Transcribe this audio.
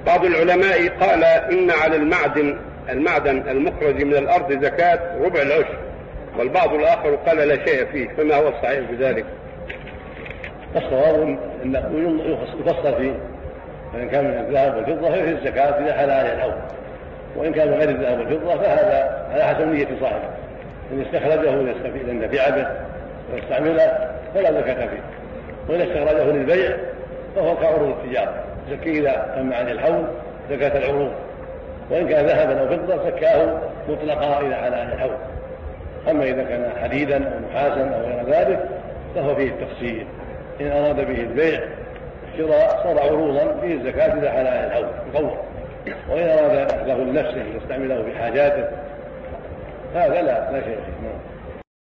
بعض العلماء قال إن على المعدن المخرج من الأرض زكاة ربع العشر، والبعض الآخر قال لا شيء فيه، فما هو الصحيح بذلك؟ الصواب أنه يفصل فيه، فإن كان من الذهب والفضة ففي الزكاة إذا حال عليه الحول، وإن كان من غير الذهب والفضة فهذا على حسب نية صاحبه، إن استخرجه ليستفيد ينتفع به ويستعمله فلا زكاة فيه، وإن استخرجه للبيع فهو كعروض التجارة، زكي إذا تم عليه الحول زكاة العروض، وإن كان ذهبا أو فضة زكاه مطلقا إذا حال عليه الحول. أما إذا كان حديدا أو نحاسا أو غير ذلك فهو فيه التفصيل، إن أراد به البيع الشراء صار عروضا فيه الزكاة إذا حال عليه الحول يقوم، وإن أراد له لنفسه يستعمله في حاجاته هذا لا شيء فيه.